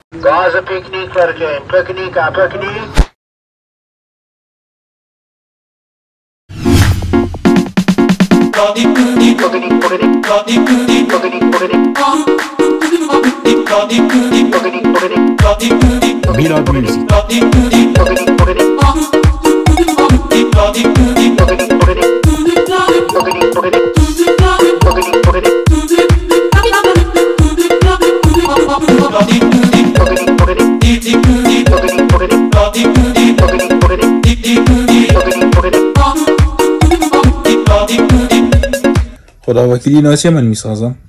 गाज पिकनिक करके picnic picnic Milad Music. خدا وکیلی اینا چه من میسازم.